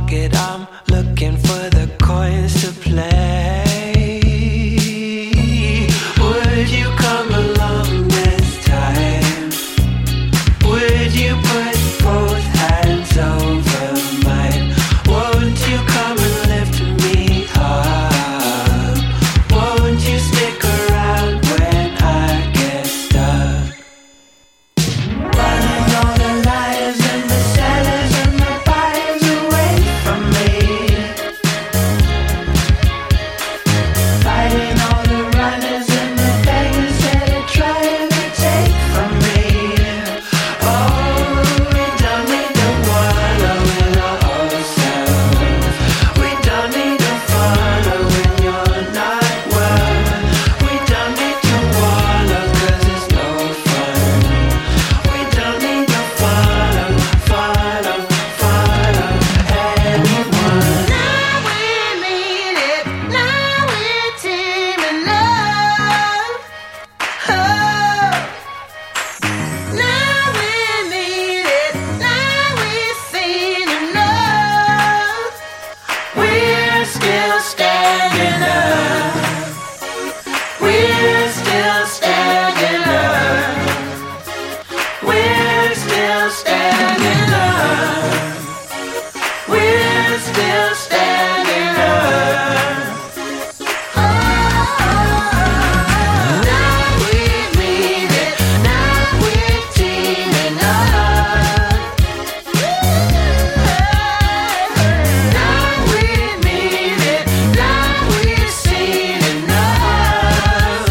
pocket, I'm looking for the coins to play. Would you come along this time? Would you put both hands over mine? Won't you come and lift me up? Won't you stick around when I get stuck? Running all the liars and the sellers and the buyers away from me. Fighting all the runners and the beggars that are trying to take from me. Oh, we don't need to wallow in our old selves. We don't need to follow when you're not well. We don't need to wallow 'cause it's no fun. We don't need to follow anyone. Now we mean it, now we're teaming up. Oh. Now we mean it, now we've seen enough. We're still standing up. We're still standing up. We're still standing up. We're still standing up. Now we mean it, now we're teaming up. Now we mean it, now we've seen enough.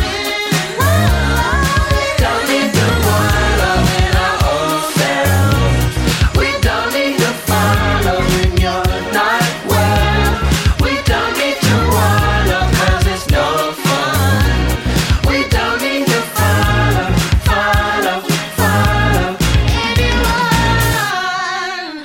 Don't need to wallow in our old selves. We don't need to follow when you're not well. We don't need to wallow 'cause it's no fun. We don't need to follow anyone.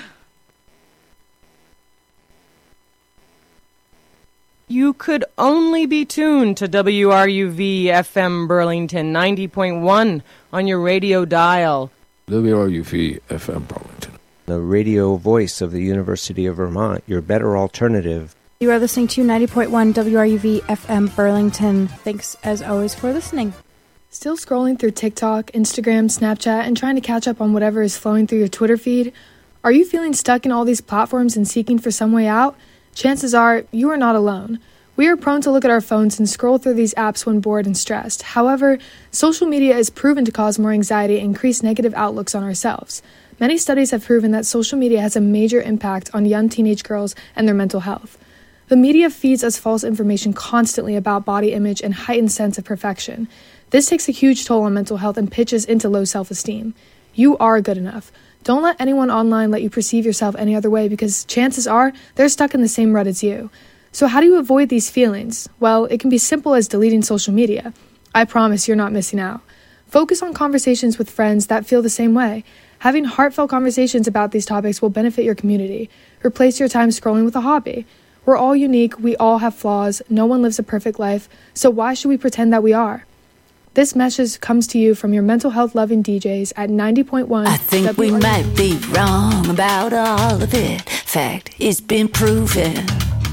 You could only be tuned to WRUV FM Burlington 90.1 on your radio dial. WRUV FM Burlington. The radio voice of the University of Vermont, your better alternative. You are listening to 90.1 WRUV FM Burlington. Thanks, as always, for listening. Still scrolling through TikTok, Instagram, Snapchat, and trying to catch up on whatever is flowing through your Twitter feed? Are you feeling stuck in all these platforms and seeking for some way out? Chances are you are not alone. We are prone to look at our phones and scroll through these apps when bored and stressed. However, social media is proven to cause more anxiety and increase negative outlooks on ourselves. Many studies have proven that social media has a major impact on young teenage girls and their mental health. The media feeds us false information constantly about body image and heightened sense of perfection. This takes a huge toll on mental health and pitches into low self-esteem. You are good enough. Don't let anyone online let you perceive yourself any other way, because chances are they're stuck in the same rut as you. So how do you avoid these feelings? Well, it can be simple as deleting social media. I promise you're not missing out. Focus on conversations with friends that feel the same way. Having heartfelt conversations about these topics will benefit your community. Replace your time scrolling with a hobby. We're all unique, we all have flaws, no one lives a perfect life, so why should we pretend that we are? This message comes to you from your mental health loving DJs at 90.1. I think we might be wrong about all of it. Fact, it's been proven.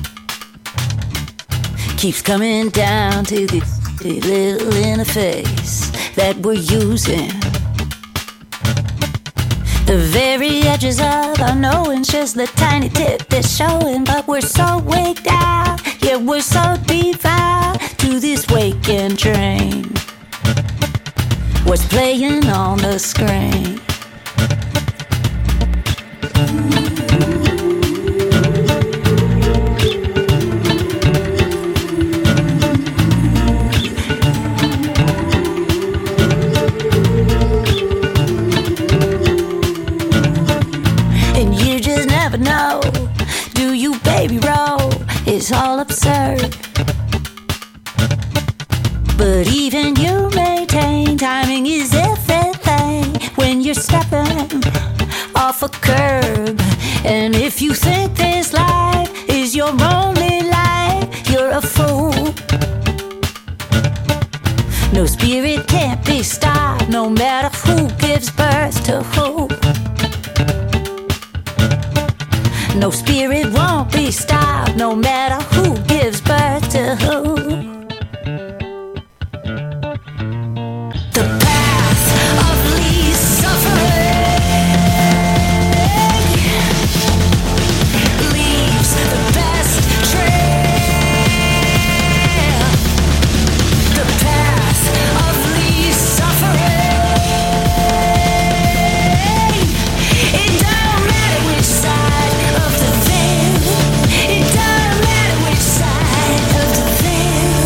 Keeps coming down to this little interface that we're using. The very edges of our knowing's just the tiny tip that's showing, but we're so waked out, yeah, we're so devout to this waking dream. What's playing on the screen? And you just never know, do you, baby, roll? It's all absurd. But even you maintain timing is everything when you're stepping off a curb. And if you think this life is your only life, you're a fool. No spirit can't be stopped, no matter who gives birth to who. No spirit here it won't be stopped, no matter who gives birth to who. The path of least suffering leaves the best trail. The path of least suffering. It don't matter which side of the veil. It don't matter which side of the veil.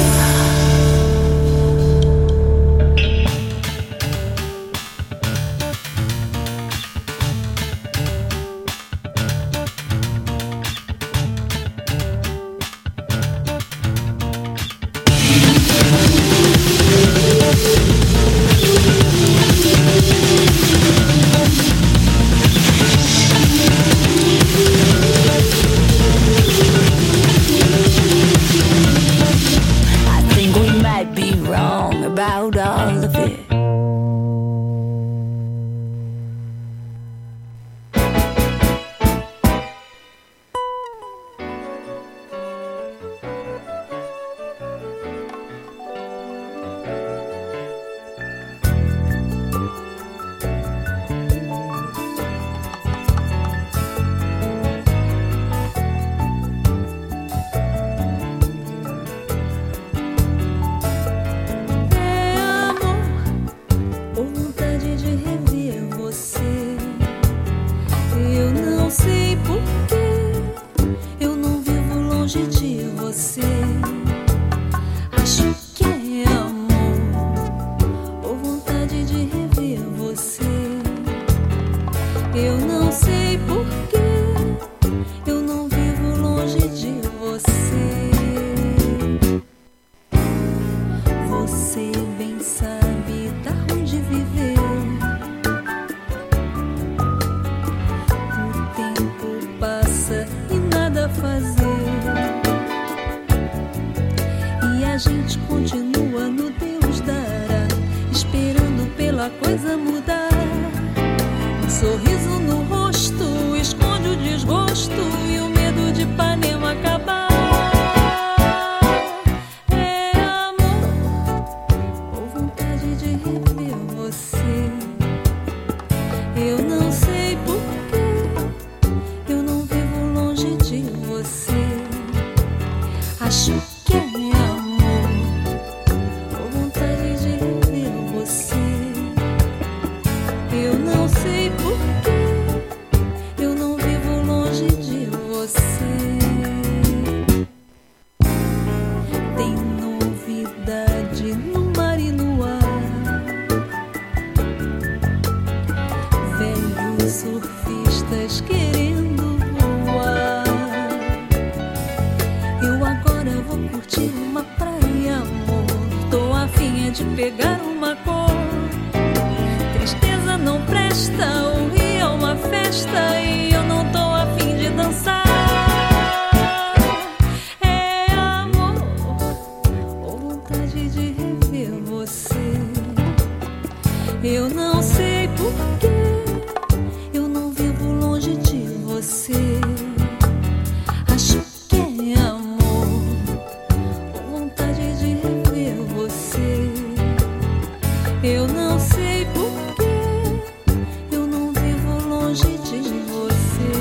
I think we might be wrong about all of it. Ou vontade de rever você. Eu não sei porquê, eu não vivo longe de você. Acho que é amor, ou vontade de rever você. Eu não sei porquê, eu não vivo longe de você. Você bem sabe da onde viver. O tempo passa e nada a fazer. E a gente continua no Deus dará, esperando pela coisa mudar. Um sorriso no rosto esconde o desgosto e o medo de Ipanema acabar. É amor, ou vontade de rever você. Eu não sei porquê, eu não vivo longe de você. Acho que é amor, ou vontade de rever você. Eu não sei porquê, eu não vivo longe de você. Tem novidade no mar e no ar. Velhos surfistas querendo voar. Eu agora vou curtir uma praia, amor. Tô a fim de pegar uma cor. Tristeza não presta, o rio é uma festa e eu não tô a fim de dançar. É amor, ou vontade de rever você. Eu não sei porquê, eu não vivo longe de você. Acho que é amor, ou vontade de rever você. Eu não sei porquê, eu não vivo longe de você.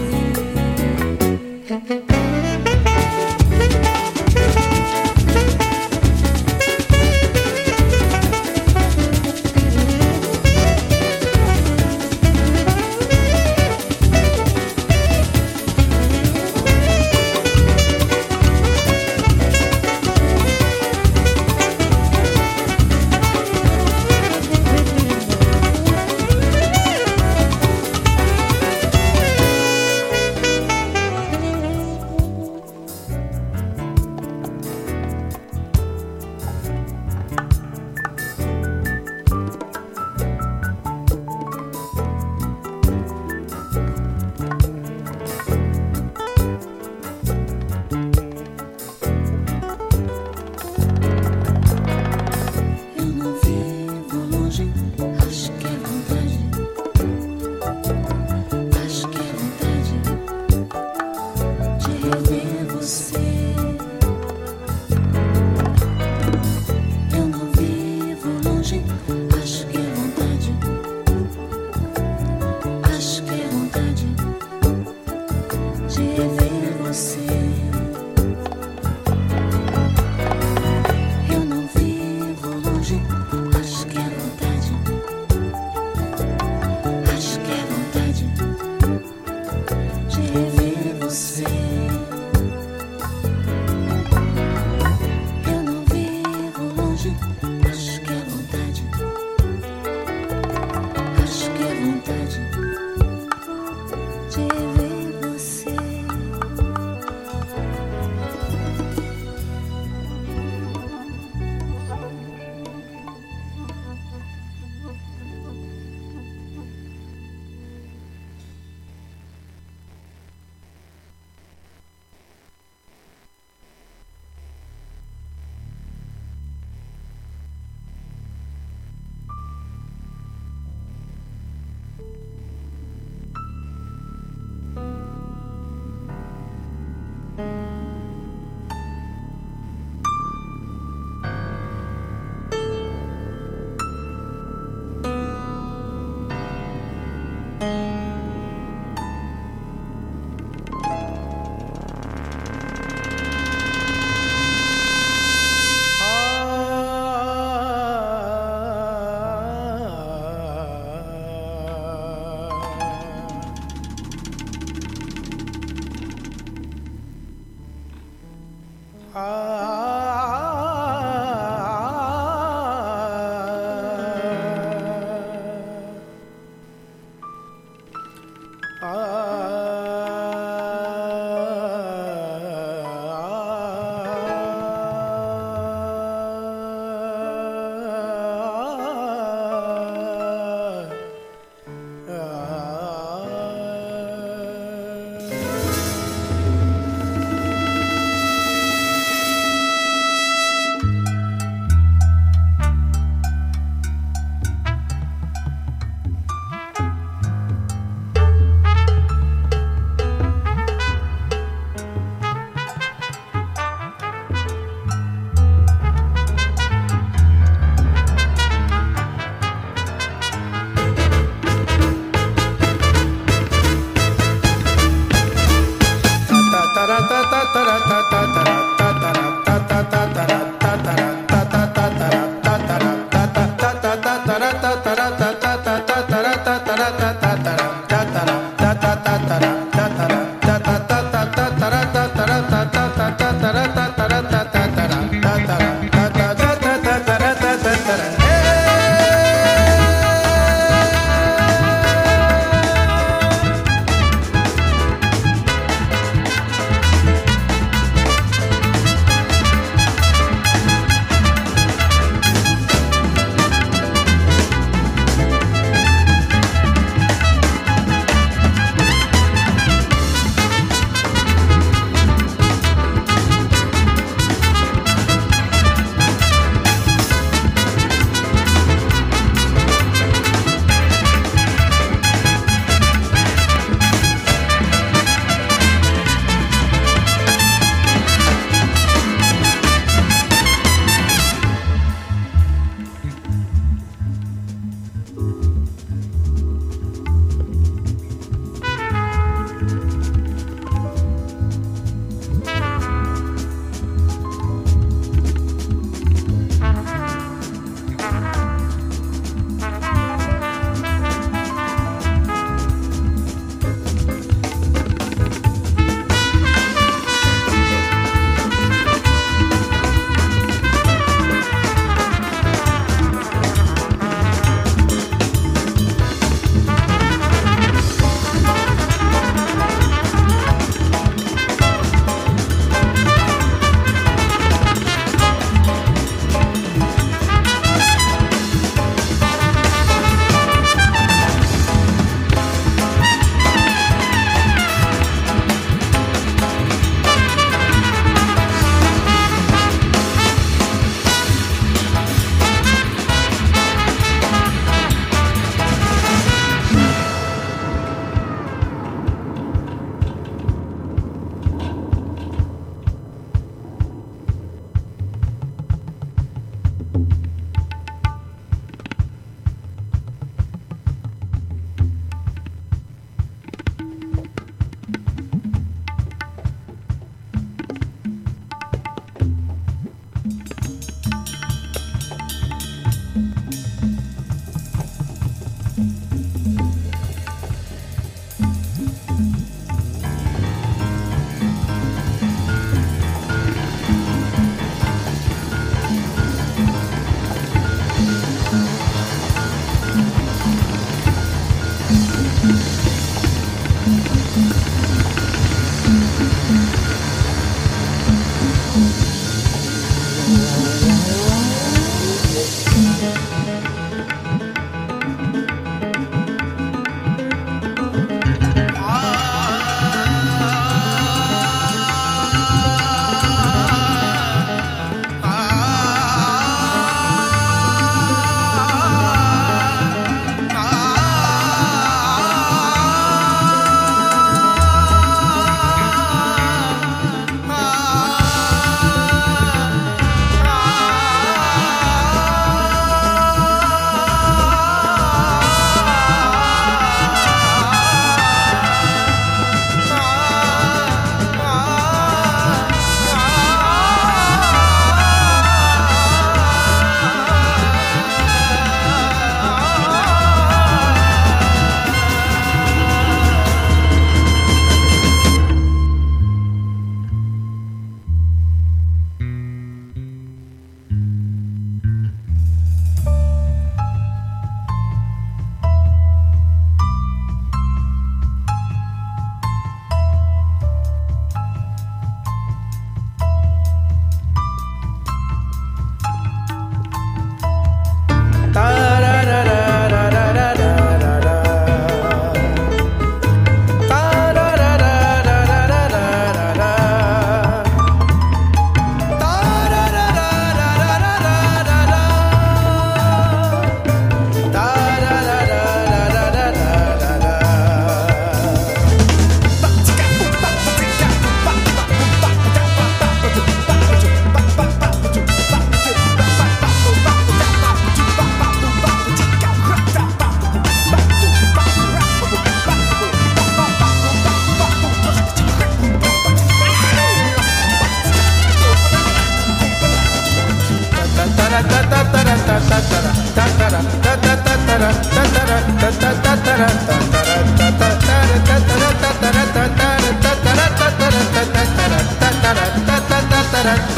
da